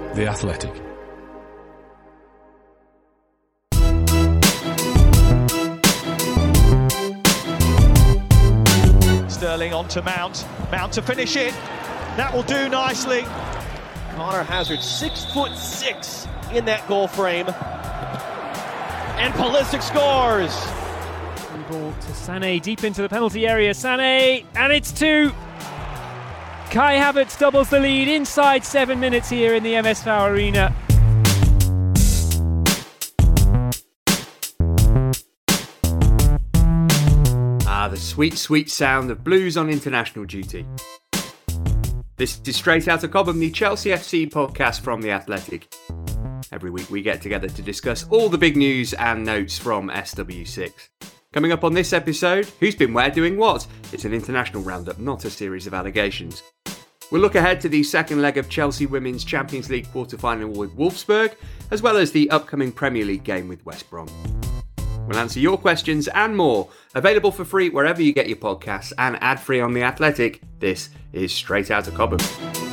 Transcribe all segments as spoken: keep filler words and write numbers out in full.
The Athletic. Sterling onto Mount. Mount to finish it. That will do nicely. Connor Hazard, six foot six in that goal frame. And Pulisic scores. Ball to Sané, deep into the penalty area. Sané, and it's two. Kai Havertz doubles the lead inside seven minutes here in the M S V Arena. Ah, the sweet, sweet sound of blues on international duty. This is Straight Outta Cobham, the Chelsea F C podcast from The Athletic. Every week we get together to discuss all the big news and notes from S W six. Coming up on this episode, who's been where doing what? It's an international roundup, not a series of allegations. We'll look ahead to the second leg of Chelsea Women's Champions League quarter-final with Wolfsburg, as well as the upcoming Premier League game with West Brom. We'll answer your questions and more, available for free wherever you get your podcasts and ad-free on The Athletic. This is Straight Outta Cobham.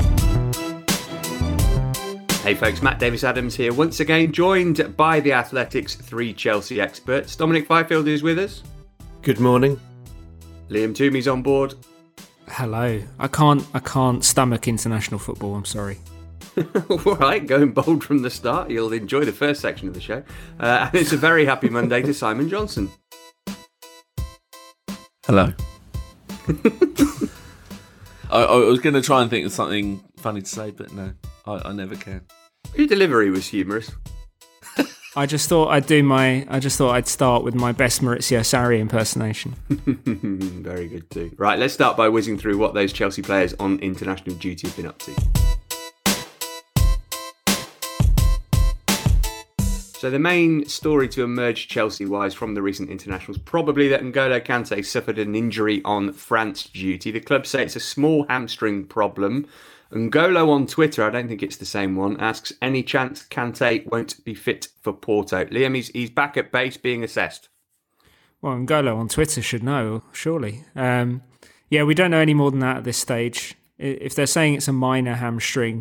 Hey folks, Matt Davis-Adams here once again, joined by The Athletic's three Chelsea experts. Dominic Fifield is with us. Good morning. Liam Toomey's on board. Hello. I can't I can't stomach international football, I'm sorry. All right, going bold from the start. You'll enjoy the first section of the show. Uh, and it's a very happy Monday to Simon Johnson. Hello. I, I was going to try and think of something funny to say, but no, I, I never can. Your delivery was humorous. I just thought I'd do my. I just thought I'd start with my best Maurizio Sarri impersonation. Very good too. Right, let's start by whizzing through what those Chelsea players on international duty have been up to. So the main story to emerge Chelsea-wise from the recent internationals, probably that N'Golo Kante suffered an injury on France duty. The club say it's a small hamstring problem. N'Golo on Twitter, I don't think it's the same one, asks, any chance Kante won't be fit for Porto? Liam, he's, he's back at base being assessed. Well, N'Golo on Twitter should know, surely. Um, yeah, we don't know any more than that at this stage. If they're saying it's a minor hamstring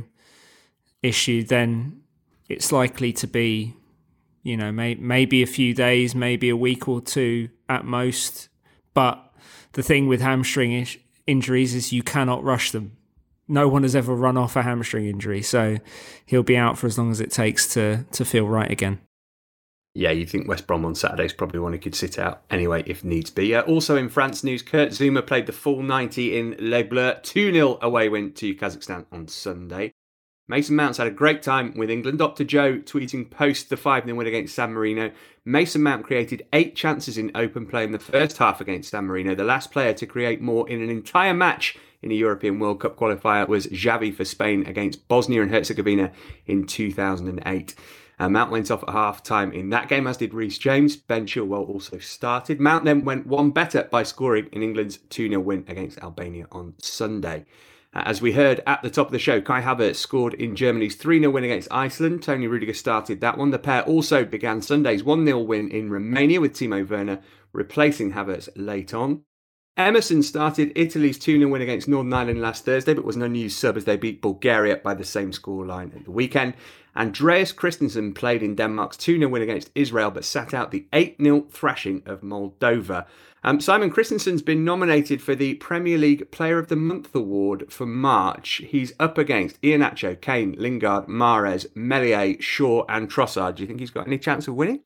issue, then it's likely to be, you know, may, maybe a few days, maybe a week or two at most. But the thing with hamstring ish- injuries is you cannot rush them. No one has ever run off a hamstring injury, so he'll be out for as long as it takes to to feel right again. Yeah, you'd think West Brom on Saturday is probably one he could sit out anyway if needs be. Uh, also in France news, Kurt Zouma played the full ninety in Les Bleus. two nil away win to Kazakhstan on Sunday. Mason Mount's had a great time with England. Doctor Joe tweeting post the five nil win against San Marino. Mason Mount created eight chances in open play in the first half against San Marino. The last player to create more in an entire match in a European World Cup qualifier was Xavi for Spain against Bosnia and Herzegovina in two thousand eight. Uh, Mount went off at half-time in that game, as did Reece James. Ben Chilwell also started. Mount then went one better by scoring in England's two nil win against Albania on Sunday. As we heard at the top of the show, Kai Havertz scored in Germany's three nil win against Iceland. Tony Rudiger started that one. The pair also began Sunday's one nil win in Romania with Timo Werner replacing Havertz late on. Emerson started Italy's two nil win against Northern Ireland last Thursday, but was an unused sub as they beat Bulgaria by the same scoreline at the weekend. Andreas Christensen played in Denmark's two nil win against Israel, but sat out the eight nil thrashing of Moldova. Um, Simon Christensen's been nominated for the Premier League Player of the Month award for March. He's up against Iheanacho, Kane, Lingard, Mahrez, Meslier, Shaw and Trossard. Do you think he's got any chance of winning?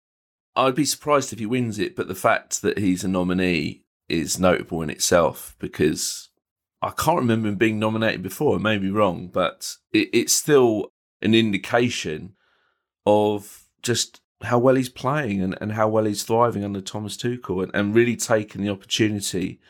I'd be surprised if he wins it, but the fact that he's a nominee is notable in itself, because I can't remember him being nominated before. I may be wrong, but it, it's still an indication of just how well he's playing and, and how well he's thriving under Thomas Tuchel, and, and really taking the opportunity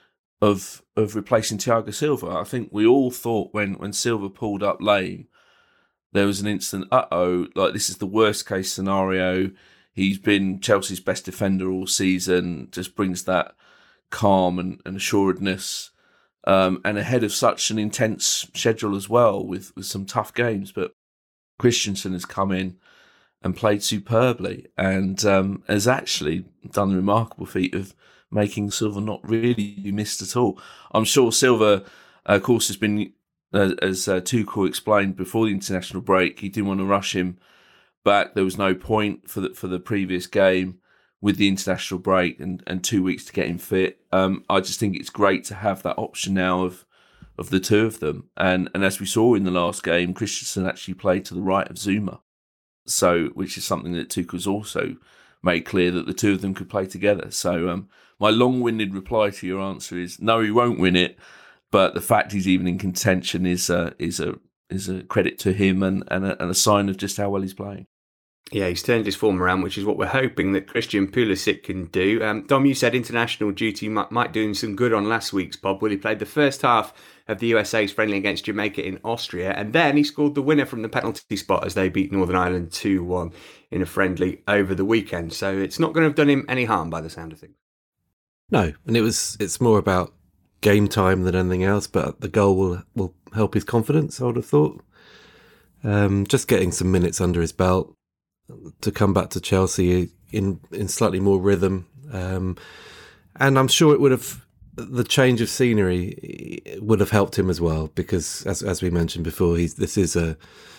of of replacing Thiago Silva. I think we all thought when, when Silva pulled up lame, there was an instant, uh-oh, like this is the worst case scenario. He's been Chelsea's best defender all season, just brings that calm and, and assuredness, um, and ahead of such an intense schedule as well, with, with some tough games. But Christensen has come in and played superbly, and um, has actually done the remarkable feat of making Silva not really be missed at all. I'm sure Silva, uh, of course, has been as, as uh, Tuchel explained before the international break, he didn't want to rush him back. There was no point for the for the previous game with the international break and, and two weeks to get him fit. Um, I just think it's great to have that option now of of the two of them. And and as we saw in the last game, Christensen actually played to the right of Zuma, so which is something that Tuchel's also made clear, that the two of them could play together. So um, my long-winded reply to your answer is no, he won't win it. But the fact he's even in contention is a is a is a credit to him and and a, and a sign of just how well he's playing. Yeah, he's turned his form around, which is what we're hoping that Christian Pulisic can do. Um, Dom, you said international duty might, might do him some good on last week's pod. Well, he played the first half of the U S A's friendly against Jamaica in Austria, and then he scored the winner from the penalty spot as they beat Northern Ireland two one in a friendly over the weekend. So it's not going to have done him any harm by the sound of things. No, and it was it's more about game time than anything else, but the goal will, will help his confidence, I would have thought. Um, just getting some minutes under his belt to come back to Chelsea in in slightly more rhythm, um, and I'm sure it would have the change of scenery would have helped him as well, because as as we mentioned before, he's this is a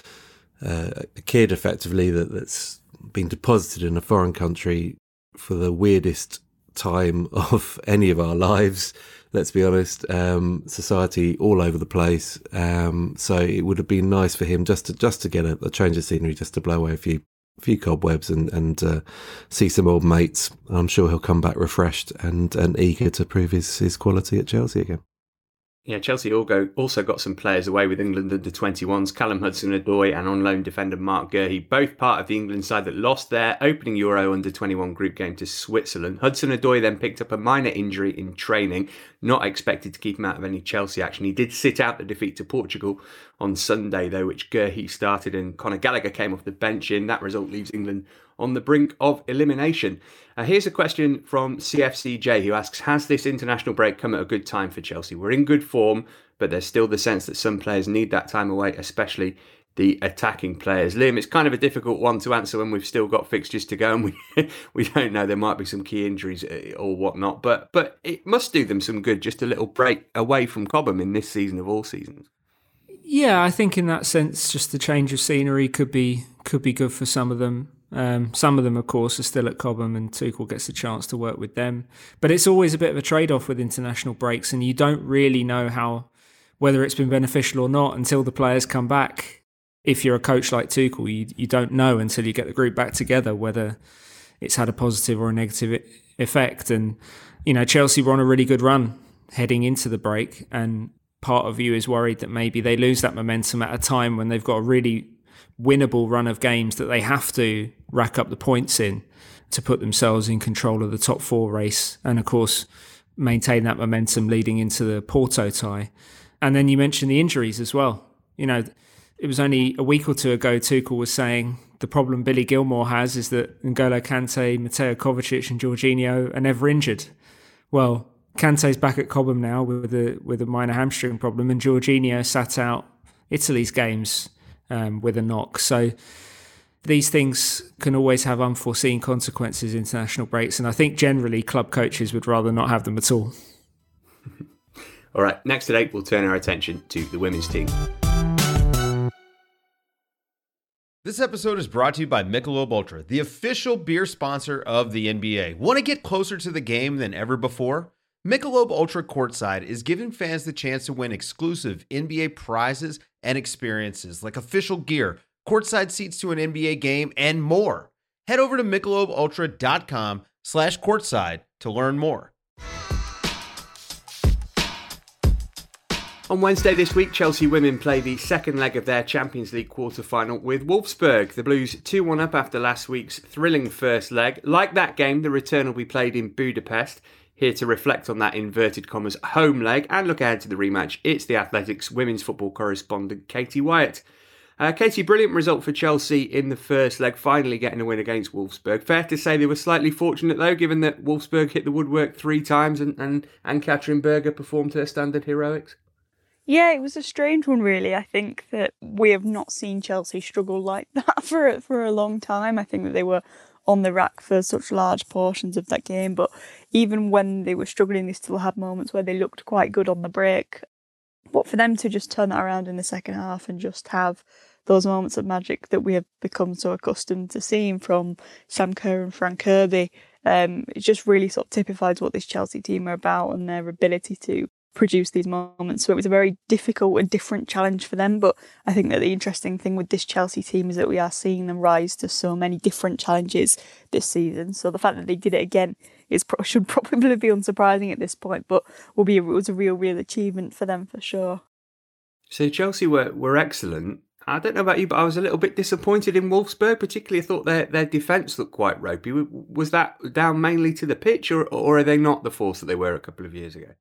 a kid effectively that, that's been deposited in a foreign country for the weirdest time of any of our lives. Let's be honest, um, society all over the place. Um, so it would have been nice for him just to just to get a, a change of scenery, just to blow away a few few cobwebs and and uh, see some old mates. I'm sure he'll come back refreshed and, and eager to prove his, his quality at Chelsea again. Yeah, Chelsea also got some players away with England under twenty-ones. Callum Hudson-Odoi and on loan defender Mark Guehi, both part of the England side that lost their opening Euro under twenty-one group game to Switzerland. Hudson-Odoi then picked up a minor injury in training, not expected to keep him out of any Chelsea action. He did sit out the defeat to Portugal on Sunday, though, which Guehi started and Conor Gallagher came off the bench in. That result leaves England on the brink of elimination. Uh, here's a question from C F C J, who asks, has this international break come at a good time for Chelsea? We're in good form, but there's still the sense that some players need that time away, especially the attacking players. Liam, it's kind of a difficult one to answer when we've still got fixtures to go and we we don't know, there might be some key injuries or whatnot, but but it must do them some good, just a little break away from Cobham in this season of all seasons. Yeah, I think in that sense, just the change of scenery could be could be good for some of them. Um, some of them, of course, are still at Cobham and Tuchel gets a chance to work with them. But it's always a bit of a trade-off with international breaks, and you don't really know how whether it's been beneficial or not until the players come back. If you're a coach like Tuchel, you, you don't know until you get the group back together whether it's had a positive or a negative effect. And, you know, Chelsea were on a really good run heading into the break, and part of you is worried that maybe they lose that momentum at a time when they've got a really winnable run of games that they have to rack up the points in to put themselves in control of the top four race, and of course maintain that momentum leading into the Porto tie. And then you mentioned the injuries as well. You know, it was only a week or two ago Tuchel was saying the problem Billy Gilmour has is that N'Golo Kante, Mateo Kovacic and Jorginho are never injured. Well, Kante's back at Cobham now with a with a minor hamstring problem, and Jorginho sat out Italy's games um, with a knock. So these things can always have unforeseen consequences, international breaks, and I think generally club coaches would rather not have them at all. All right, next at eight, we'll turn our attention to the women's team. This episode is brought to you by Michelob Ultra, the official beer sponsor of the N B A. Want to get closer to the game than ever before? Michelob Ultra Courtside is giving fans the chance to win exclusive N B A prizes and experiences like official gear, courtside seats to an N B A game, and more. Head over to michelobultra.com slash courtside to learn more. On Wednesday this week, Chelsea women play the second leg of their Champions League quarter-final with Wolfsburg. The Blues two one up after last week's thrilling first leg. Like that game, the return will be played in Budapest. Here to reflect on that inverted commas home leg and look ahead to the rematch, it's the Athletics women's football correspondent Katie Wyatt. Uh, Katie, brilliant result for Chelsea in the first leg, finally getting a win against Wolfsburg. Fair to say they were slightly fortunate though, given that Wolfsburg hit the woodwork three times and, and, and Katrin Berger performed her standard heroics? Yeah, it was a strange one, really. I think that we have not seen Chelsea struggle like that for for a long time. I think that they were on the rack for such large portions of that game, but even when they were struggling, they still had moments where they looked quite good on the break. But for them to just turn that around in the second half and just have those moments of magic that we have become so accustomed to seeing from Sam Kerr and Fran Kirby, um, it just really sort of typifies what this Chelsea team are about and their ability to produce these moments. So it was a very difficult and different challenge for them. But I think that the interesting thing with this Chelsea team is that we are seeing them rise to so many different challenges this season. So the fact that they did it again is should probably be unsurprising at this point, but will be a, it was a real, real achievement for them for sure. So Chelsea were, were excellent. I don't know about you, but I was a little bit disappointed in Wolfsburg. Particularly, I thought their their defence looked quite ropey. Was that down mainly to the pitch, or or are they not the force that they were a couple of years ago?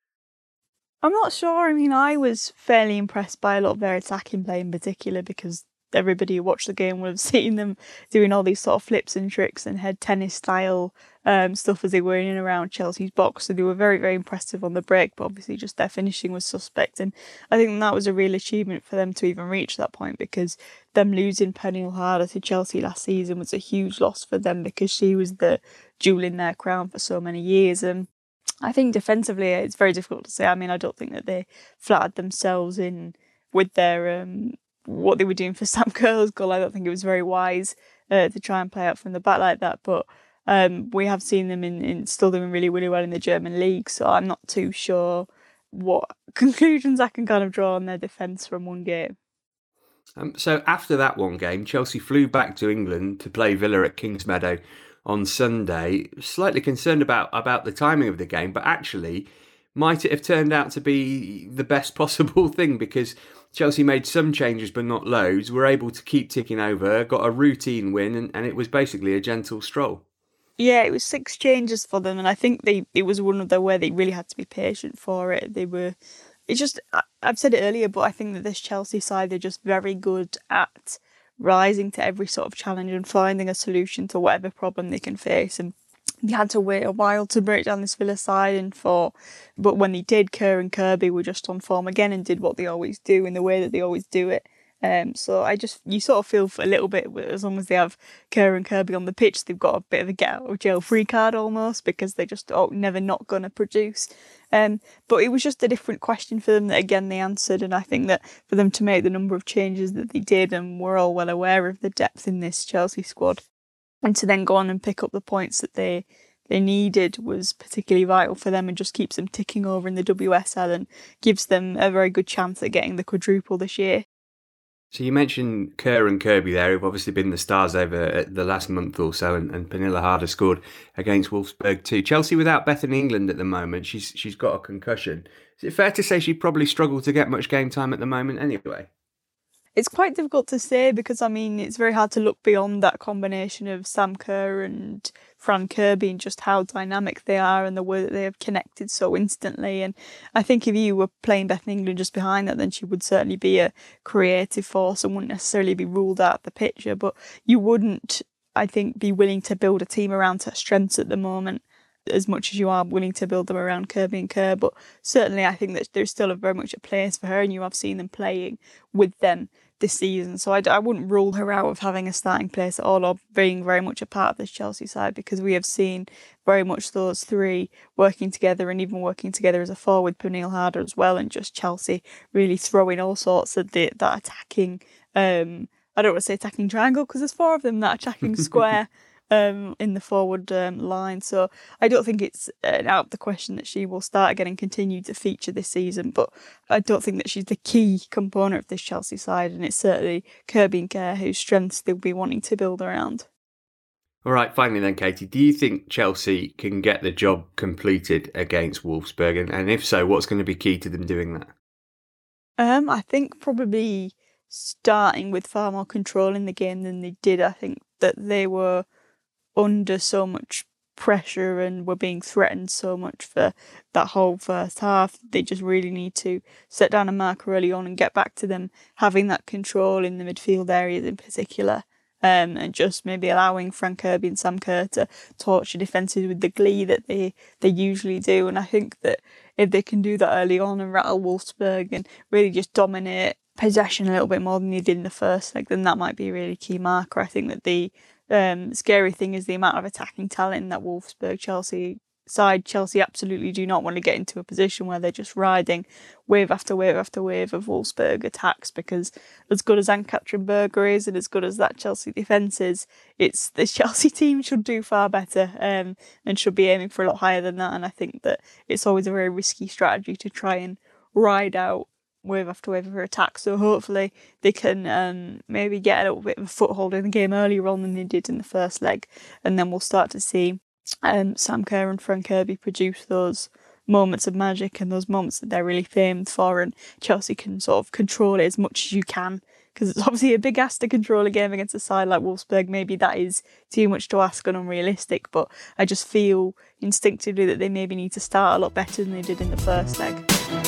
I'm not sure. I mean, I was fairly impressed by a lot of their attacking play in particular, because everybody who watched the game would have seen them doing all these sort of flips and tricks and head tennis style um, stuff as they were in and around Chelsea's box. So they were very, very impressive on the break, but obviously just their finishing was suspect. And I think that was a real achievement for them to even reach that point, because them losing Pernille Harder to Chelsea last season was a huge loss for them, because she was the jewel in their crown for so many years. And I think defensively it's very difficult to say. I mean, I don't think that they flattered themselves in with their um, what they were doing for Sam Kerr's goal. I don't think it was very wise uh, to try and play out from the back like that. But um, we have seen them in, in still doing really, really well in the German league. So I'm not too sure what conclusions I can kind of draw on their defence from one game. Um, so after that one game, Chelsea flew back to England to play Villa at Kingsmeadow on Sunday. Slightly concerned about, about the timing of the game, but actually might it have turned out to be the best possible thing, because Chelsea made some changes but not loads, were able to keep ticking over, got a routine win, and, and it was basically a gentle stroll. Yeah, it was six changes for them, and I think they it was one of the where they really had to be patient for it. They were, it's just, I've said it earlier, but I think that this Chelsea side, they're just very good at rising to every sort of challenge and finding a solution to whatever problem they can face. And they had to wait a while to break down this Villa side, and for, but when they did, Kerr and Kirby were just on form again and did what they always do in the way that they always do it. Um, so I just, you sort of feel for a little bit, as long as they have Kerr and Kirby on the pitch, they've got a bit of a get out of jail free card almost, because they're just oh, never not going to produce. Um, but it was just a different question for them that again they answered, and I think that for them to make the number of changes that they did, and we're all well aware of the depth in this Chelsea squad, and to then go on and pick up the points that they they needed was particularly vital for them, and just keeps them ticking over in the W S L and gives them a very good chance at getting the quadruple this year. So you mentioned Kerr and Kirby there, who've obviously been the stars over the last month or so, and, and Pernille Harder scored against Wolfsburg too. Chelsea without Bethany England at the moment. She's she's got a concussion. Is it fair to say she probably struggled to get much game time at the moment anyway? It's quite difficult to say, because I mean it's very hard to look beyond that combination of Sam Kerr and Fran Kirby and just how dynamic they are and the way that they have connected so instantly. And I think if you were playing Bethany England just behind that, then she would certainly be a creative force and wouldn't necessarily be ruled out of the picture. But you wouldn't, I think, be willing to build a team around her strengths at the moment as much as you are willing to build them around Kirby and Kerr. But certainly I think that there's still a very much a place for her, and you have seen them playing with them this season. So I, I wouldn't rule her out of having a starting place at all, or being very much a part of this Chelsea side, because we have seen very much those three working together, and even working together as a forward, Pernille Harder as well, and just Chelsea really throwing all sorts of the, that attacking, um, I don't want to say attacking triangle, because there's four of them, that attacking square Um, in the forward um, line. So I don't think it's uh, out of the question that she will start again and continue to feature this season, but I don't think that she's the key component of this Chelsea side, and it's certainly Kirby and Kerr whose strengths they'll be wanting to build around. All right, finally then, Katie, do you think Chelsea can get the job completed against Wolfsburg? And, and if so, what's going to be key to them doing that? Um, I think probably starting with far more control in the game than they did. I think that they were under so much pressure and were being threatened so much for that whole first half. They just really need to set down a marker early on and get back to them having that control in the midfield areas in particular, um, and just maybe allowing Fran Kirby and Sam Kerr to torture defences with the glee that they, they usually do. And I think that if they can do that early on and rattle Wolfsburg and really just dominate possession a little bit more than they did in the first leg, then that might be a really key marker. I think that the Um, scary thing is the amount of attacking talent in that Wolfsburg Chelsea side, Chelsea absolutely do not want to get into a position where they're just riding wave after wave after wave of Wolfsburg attacks, because as good as Ann-Katrin Berger is and as good as that Chelsea defence is, it's this Chelsea team should do far better um, and should be aiming for a lot higher than that. And I think that it's always a very risky strategy to try and ride out wave after wave of her attack. So hopefully they can um, maybe get a little bit of a foothold in the game earlier on than they did in the first leg, and then we'll start to see um, Sam Kerr and Fran Kirby produce those moments of magic and those moments that they're really famed for, and Chelsea can sort of control it as much as you can, because it's obviously a big ask to control a game against a side like Wolfsburg. Maybe that is too much to ask and unrealistic, but I just feel instinctively that they maybe need to start a lot better than they did in the first leg.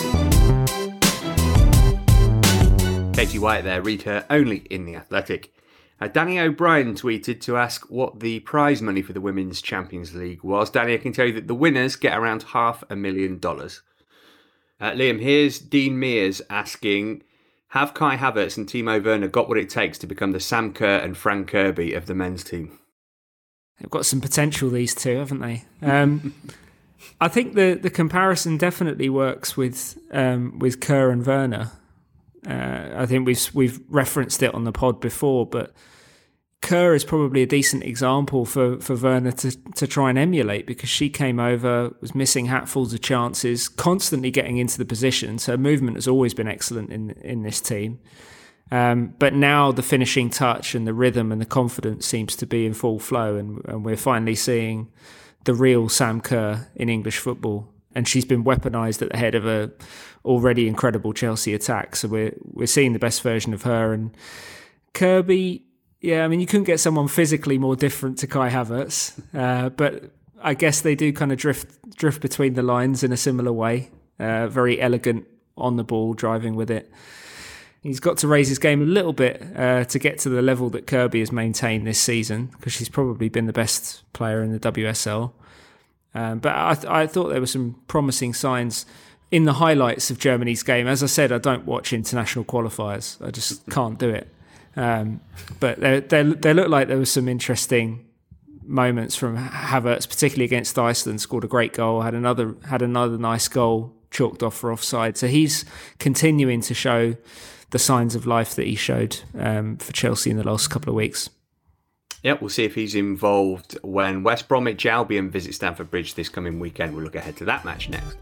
Katie White there, read her only in The Athletic. Uh, Danny O'Brien tweeted to ask what the prize money for the Women's Champions League was. Danny, I can tell you that the winners get around half a million dollars. Uh, Liam, here's Dean Mears asking, have Kai Havertz and Timo Werner got what it takes to become the Sam Kerr and Fran Kirby of the men's team? They've got some potential, these two, haven't they? Um, I think the, the comparison definitely works with um, with Kerr and Werner. Uh, I think we've we've referenced it on the pod before, but Kerr is probably a decent example for, for Werner to, to try and emulate, because she came over, was missing hatfuls of chances, constantly getting into the position. So movement has always been excellent in in this team. Um, but now the finishing touch and the rhythm and the confidence seems to be in full flow, and, and we're finally seeing the real Sam Kerr in English football. And she's been weaponised at the head of a already incredible Chelsea attack. So we're we're seeing the best version of her. And Kirby, yeah, I mean, you couldn't get someone physically more different to Kai Havertz, uh, but I guess they do kind of drift drift between the lines in a similar way. Uh, very elegant on the ball, driving with it. He's got to raise his game a little bit uh, to get to the level that Kirby has maintained this season, because she's probably been the best player in the W S L. Um, but I, th- I thought there were some promising signs in the highlights of Germany's game. As I said, I don't watch international qualifiers. I just can't do it. Um, but they, they, they look like there was some interesting moments from Havertz, particularly against Iceland. Scored a great goal, had another had another nice goal chalked off for offside. So he's continuing to show the signs of life that he showed um, for Chelsea in the last couple of weeks. Yep, we'll see if he's involved when West Bromwich Albion visit Stamford Bridge this coming weekend. We'll look ahead to that match next.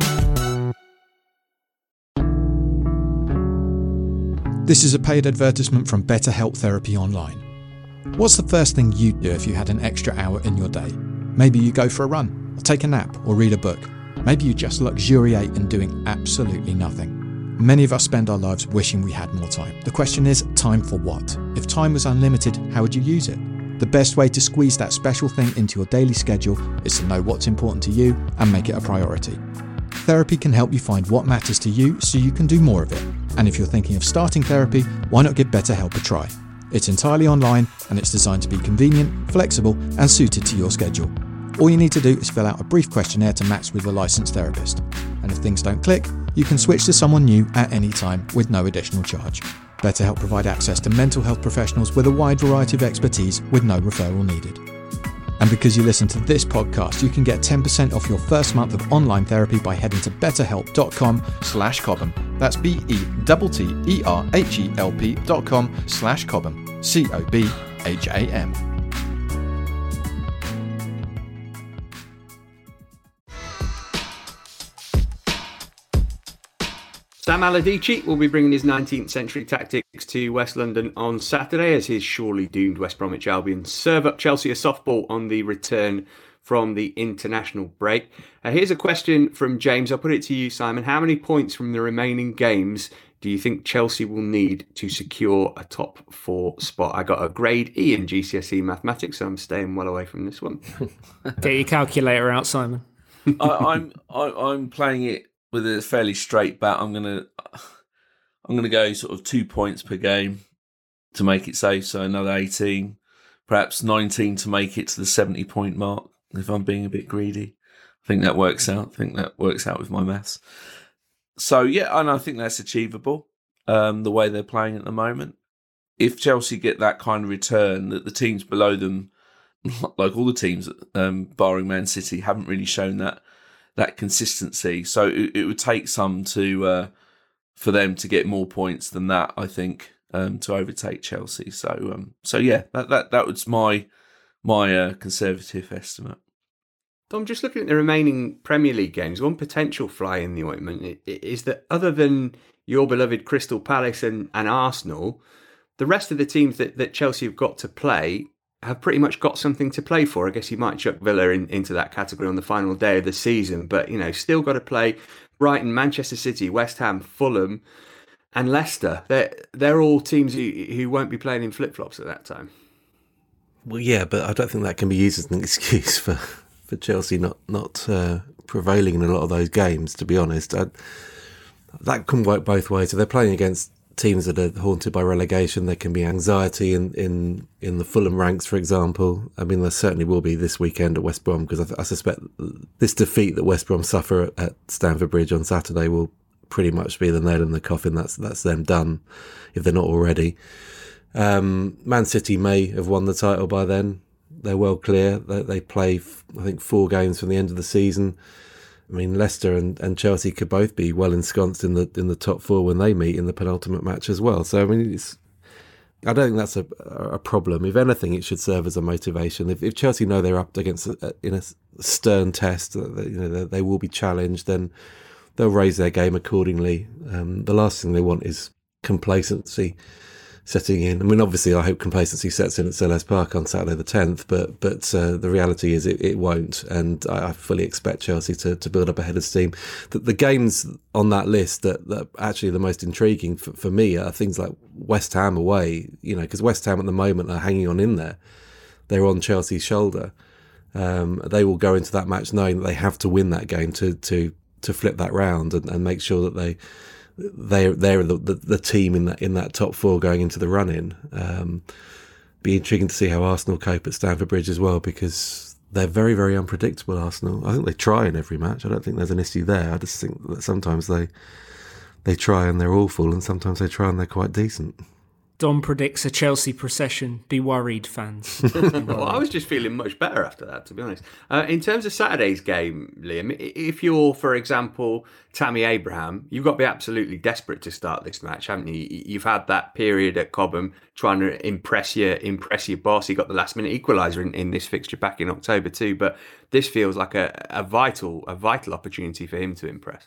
This is a paid advertisement from BetterHelp Therapy Online. What's the first thing you'd do if you had an extra hour in your day? Maybe you go for a run, or take a nap, or read a book. Maybe you just luxuriate in doing absolutely nothing. Many of us spend our lives wishing we had more time. The question is, time for what? If time was unlimited, how would you use it? The best way to squeeze that special thing into your daily schedule is to know what's important to you and make it a priority. Therapy can help you find what matters to you so you can do more of it. And if you're thinking of starting therapy, why not give BetterHelp a try? It's entirely online and it's designed to be convenient, flexible, and suited to your schedule. All you need to do is fill out a brief questionnaire to match with a licensed therapist. And if things don't click, you can switch to someone new at any time with no additional charge. BetterHelp provide access to mental health professionals with a wide variety of expertise with no referral needed. And because you listen to this podcast, you can get ten percent off your first month of online therapy by heading to betterhelp.com slash Cobham. That's B-E-T-T-E-R-H-E-L-P dot com slash Cobham. C O B H A M. Sam Allardyce will be bringing his nineteenth century tactics to West London on Saturday as his surely doomed West Bromwich Albion serve up Chelsea a softball on the return from the international break. Uh, here's a question from James. I'll put it to you, Simon. How many points from the remaining games do you think Chelsea will need to secure a top four spot? I got a grade E in G C S E mathematics, so I'm staying well away from this one. Get your calculator out, Simon. I, I'm I, I'm playing it with a fairly straight bat. I'm gonna I'm gonna go sort of two points per game to make it safe. So another eighteen, perhaps nineteen to make it to the seventy point mark. If I'm being a bit greedy, I think that works out. I think that works out with my maths. So yeah, and I think that's achievable. Um, the way they're playing at the moment. If Chelsea get that kind of return, that the teams below them like all the teams, um, barring Man City, haven't really shown that that consistency. So it, it would take some to uh, for them to get more points than that, I think, um, to overtake Chelsea. So um, so yeah, that that that was my my uh, conservative estimate. I'm just looking at the remaining Premier League games. One potential fly in the ointment is that other than your beloved Crystal Palace and, and Arsenal, the rest of the teams that, that Chelsea have got to play have pretty much got something to play for. I guess you might chuck Villa in, into that category on the final day of the season, but, you know, still got to play Brighton, Manchester City, West Ham, Fulham and Leicester. They're, they're all teams who, who won't be playing in flip-flops at that time. Well, yeah, but I don't think that can be used as an excuse for... for Chelsea not not uh, prevailing in a lot of those games, to be honest. I, that can work both ways. If they're playing against teams that are haunted by relegation, there can be anxiety in, in, in the Fulham ranks, for example. I mean, there certainly will be this weekend at West Brom, because I, I suspect this defeat that West Brom suffer at, at Stamford Bridge on Saturday will pretty much be the nail in the coffin. That's, that's them done, if they're not already. Um, Man City may have won the title by then. They're well clear. They, they play, I think, four games from the end of the season. I mean, Leicester and, and Chelsea could both be well ensconced in the in the top four when they meet in the penultimate match as well. So, I mean, it's, I don't think that's a, a problem. If anything, it should serve as a motivation. If, if Chelsea know they're up against a, in a stern test, that, you know, they, they will be challenged, then they'll raise their game accordingly. Um, the last thing they want is complacency setting in. I mean, obviously, I hope complacency sets in at Selhurst Park on Saturday the tenth, but but uh, the reality is it, it won't, and I, I fully expect Chelsea to, to build up a head of steam. The, the games on that list that, that actually the most intriguing for, for me are things like West Ham away, you know, because West Ham at the moment are hanging on in there. They're on Chelsea's shoulder. Um, they will go into that match knowing that they have to win that game to to to flip that round and, and make sure that they They're they're the, the, the team in that in that top four going into the run-in. Um, be intriguing to see how Arsenal cope at Stamford Bridge as well, because they're very very unpredictable. Arsenal, I think they try in every match. I don't think there's an issue there. I just think that sometimes they they try and they're awful, and sometimes they try and they're quite decent. Dom predicts a Chelsea procession. Be worried, fans. Be worried. Well, I was just feeling much better after that, to be honest. Uh, in terms of Saturday's game, Liam, if you're, for example, Tammy Abraham, you've got to be absolutely desperate to start this match, haven't you? You've had that period at Cobham trying to impress your impress your boss. You got the last minute equaliser in, in this fixture back in October too, but this feels like a, a vital a vital opportunity for him to impress.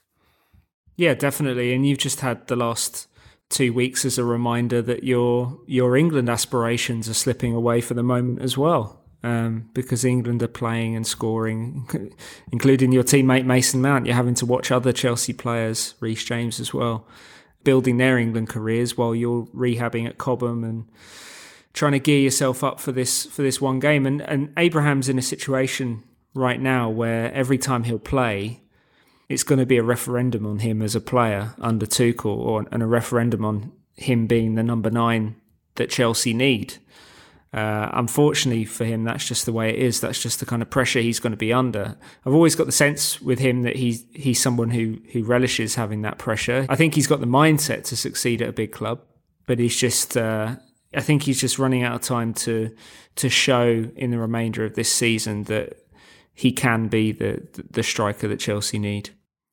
Yeah, definitely. And you've just had the last two weeks as a reminder that your your England aspirations are slipping away for the moment as well, um, because England are playing and scoring, including your teammate Mason Mount. You're having to watch other Chelsea players, Reece James as well, building their England careers while you're rehabbing at Cobham and trying to gear yourself up for this for this one game. And and Abraham's in a situation right now where every time he'll play, it's going to be a referendum on him as a player under Tuchel, or and a referendum on him being the number nine that Chelsea need. Uh, unfortunately for him, that's just the way it is. That's just the kind of pressure he's going to be under. I've always got the sense with him that he's he's someone who who relishes having that pressure. I think he's got the mindset to succeed at a big club, but he's just uh, I think he's just running out of time to to show in the remainder of this season that he can be the the striker that Chelsea need.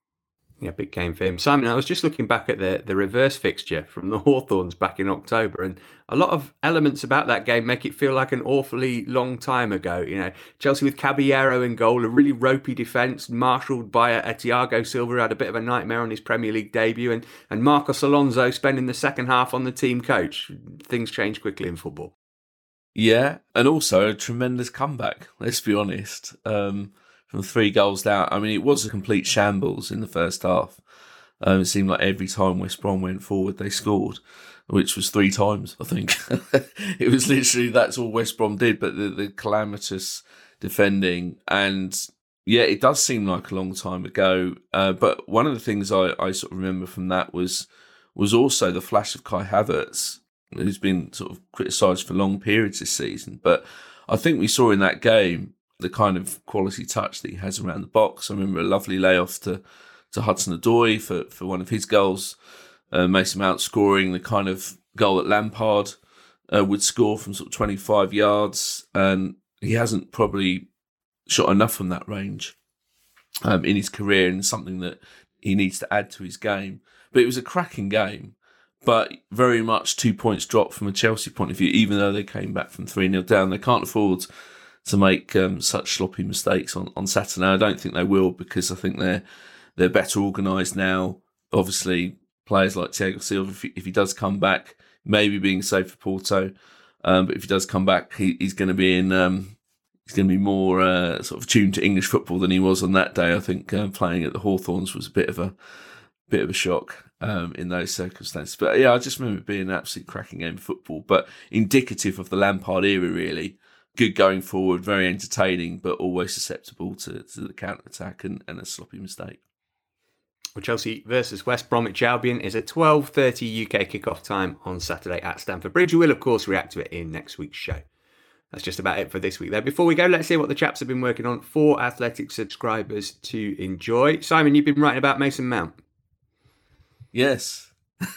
Yeah, big game for him. Simon, I was just looking back at the, the reverse fixture from the Hawthorns back in October, and a lot of elements about that game make it feel like an awfully long time ago. You know, Chelsea with Caballero in goal, a really ropey defence, marshalled by a, a Thiago Silva who had a bit of a nightmare on his Premier League debut, and, and Marcos Alonso spending the second half on the team coach. Things change quickly in football. Yeah, and also a tremendous comeback, let's be honest. Um, from three goals down. I mean, it was a complete shambles in the first half. Um, it seemed like every time West Brom went forward, they scored, which was three times, I think. It was literally, that's all West Brom did, but the, the calamitous defending. And yeah, it does seem like a long time ago. Uh, but one of the things I, I sort of remember from that was was also the flash of Kai Havertz, who's been sort of criticised for long periods this season. But I think we saw in that game the kind of quality touch that he has around the box. I remember a lovely layoff to, to Hudson-Odoi for, for one of his goals. Uh, Mason Mount scoring the kind of goal that Lampard uh, would score from sort of twenty-five yards. And he hasn't probably shot enough from that range um, in his career, and something that he needs to add to his game. But it was a cracking game, but very much two points dropped from a Chelsea point of view, even though they came back from three nil down. They can't afford to make um, such sloppy mistakes on, on Saturday. I don't think they will, because I think they're they're better organised now. Obviously, players like Thiago Silva, if he, if he does come back, maybe being safe for Porto, um, but if he does come back, he, he's going to be in. Um, he's going to be more uh, sort of tuned to English football than he was on that day. I think uh, playing at the Hawthorns was a bit of a bit of a shock um, in those circumstances. But yeah, I just remember it being an absolute cracking game of football, but indicative of the Lampard era, really. Good going forward, very entertaining, but always susceptible to, to the counter-attack and, and a sloppy mistake. Well, Chelsea versus West Bromwich Albion is at twelve thirty U K kickoff time on Saturday at Stamford Bridge. We will, of course, react to it in next week's show. That's just about it for this week, though. Before we go, let's hear what the chaps have been working on for Athletic subscribers to enjoy. Simon, you've been writing about Mason Mount. Yes.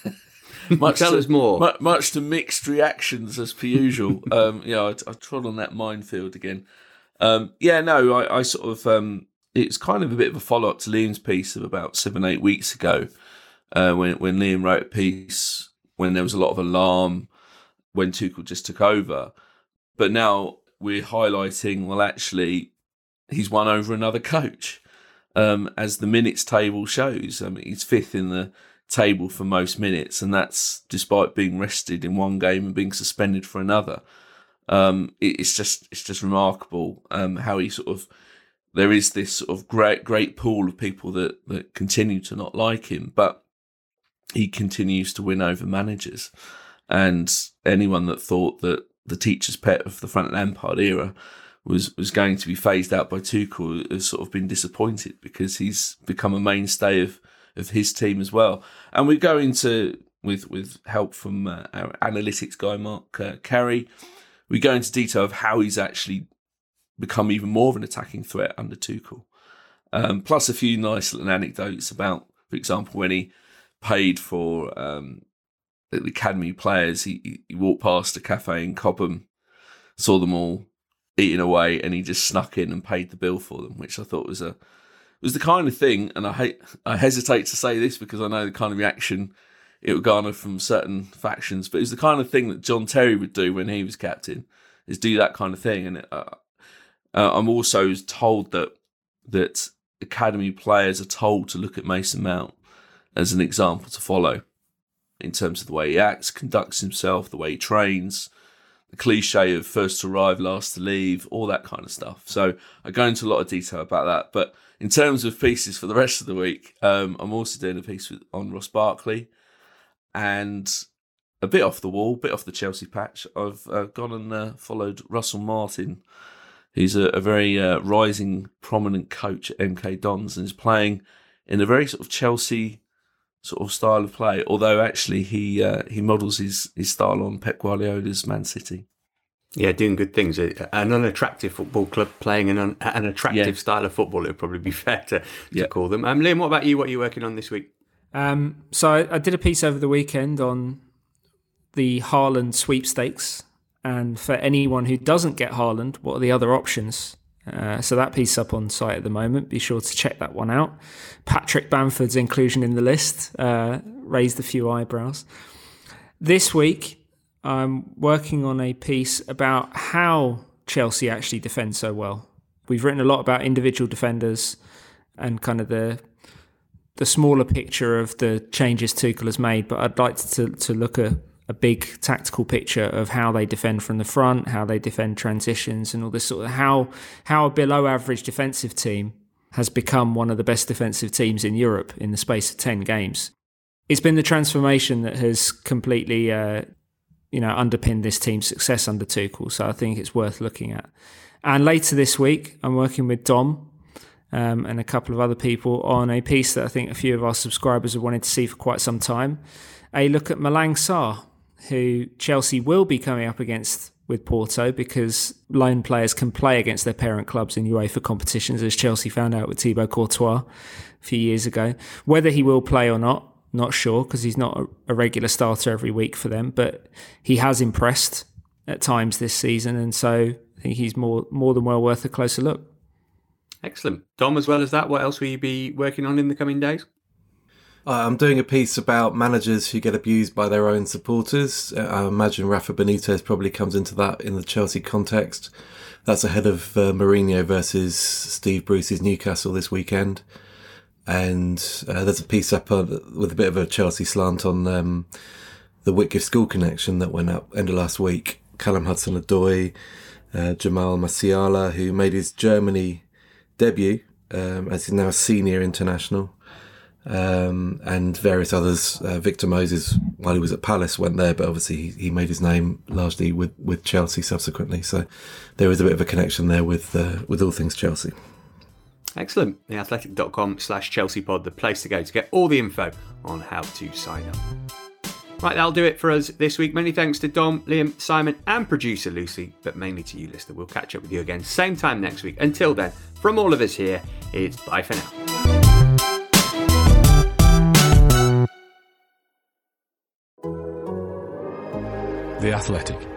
Much Tell to, us more. Much, much to mixed reactions as per usual. um, yeah, I, I trod on that minefield again. Um, yeah, no, I, I sort of. Um, it's kind of a bit of a follow up to Liam's piece of about seven, eight weeks ago, uh, when when Liam wrote a piece when there was a lot of alarm when Tuchel just took over, but now we're highlighting. Well, actually, he's won over another coach, um, as the minutes table shows. I mean, he's fifth in the table for most minutes, and that's despite being rested in one game and being suspended for another. Um, it, it's just it's just remarkable um, how he sort of there is this sort of great great pool of people that that continue to not like him, but he continues to win over managers. And anyone that thought that the teacher's pet of the Frank Lampard era was was going to be phased out by Tuchel has sort of been disappointed, because he's become a mainstay of of his team as well. And we go into, with with help from uh, our analytics guy, Mark uh, Carey, we go into detail of how he's actually become even more of an attacking threat under Tuchel. Um, plus a few nice little anecdotes about, for example, when he paid for um, the academy players, he, he walked past a cafe in Cobham, saw them all eating away, and he just snuck in and paid the bill for them, which I thought was a was the kind of thing, and I hate, I hesitate to say this because I know the kind of reaction it would garner from certain factions, but it was the kind of thing that John Terry would do when he was captain, is do that kind of thing. And uh, uh, I'm also told that that academy players are told to look at Mason Mount as an example to follow in terms of the way he acts, conducts himself, the way he trains, the cliche of first to arrive, last to leave, all that kind of stuff. So I go into a lot of detail about that. But in terms of pieces for the rest of the week, um, I'm also doing a piece with, on Ross Barkley, and a bit off the wall, a bit off the Chelsea patch. I've uh, gone and uh, followed Russell Martin, who's a, a very uh, rising, prominent coach at M K Dons, and is playing in a very sort of Chelsea sort of style of play, although actually he uh, he models his, his style on Pep Guardiola's Man City. Yeah, doing good things. An unattractive football club playing an un- an attractive Yeah. style of football, it would probably be fair to, to Yeah. call them. Um, Liam, what about you? What are you working on this week? Um, so I, I did a piece over the weekend on the Haaland sweepstakes, and for anyone who doesn't get Haaland, what are the other options? Uh, so that piece up on site at the moment. Be sure to check that one out. Patrick Bamford's inclusion in the list uh, raised a few eyebrows. This week, I'm working on a piece about how Chelsea actually defend so well. We've written a lot about individual defenders and kind of the the smaller picture of the changes Tuchel has made, but I'd like to to look at a big tactical picture of how they defend from the front, how they defend transitions, and all this sort of how how a below average defensive team has become one of the best defensive teams in Europe in the space of ten games. It's been the transformation that has completely uh, you know underpinned this team's success under Tuchel, so I think it's worth looking at. And later this week, I'm working with Dom um, and a couple of other people on a piece that I think a few of our subscribers have wanted to see for quite some time. A look at Malang Sarr, who Chelsea will be coming up against with Porto, because loan players can play against their parent clubs in UEFA competitions, as Chelsea found out with Thibaut Courtois a few years ago. Whether he will play or not, not sure, because he's not a regular starter every week for them, but he has impressed at times this season, and so think he's more more than well worth a closer look. Excellent. Dom, as well as that, what else will you be working on in the coming days? Uh, I'm doing a piece about managers who get abused by their own supporters. Uh, I imagine Rafa Benitez probably comes into that in the Chelsea context. That's ahead of uh, Mourinho versus Steve Bruce's Newcastle this weekend. And uh, there's a piece up on, with a bit of a Chelsea slant on um, the Whitgift School connection that went up end of last week. Callum Hudson-Odoi, uh, Jamal Musiala, who made his Germany debut um, as he's now a senior international. Um, and various others. Uh, Victor Moses, while he was at Palace, went there, but obviously he, he made his name largely with, with Chelsea subsequently. So there is a bit of a connection there with uh, with all things Chelsea. Excellent. theathletic.com slash Chelsea pod, the place to go to get all the info on how to sign up. Right, that'll do it for us this week. Many thanks to Dom, Liam, Simon, and producer Lucy, but mainly to you, listener. We'll catch up with you again same time next week. Until then, from all of us here, it's bye for now. The Athletic.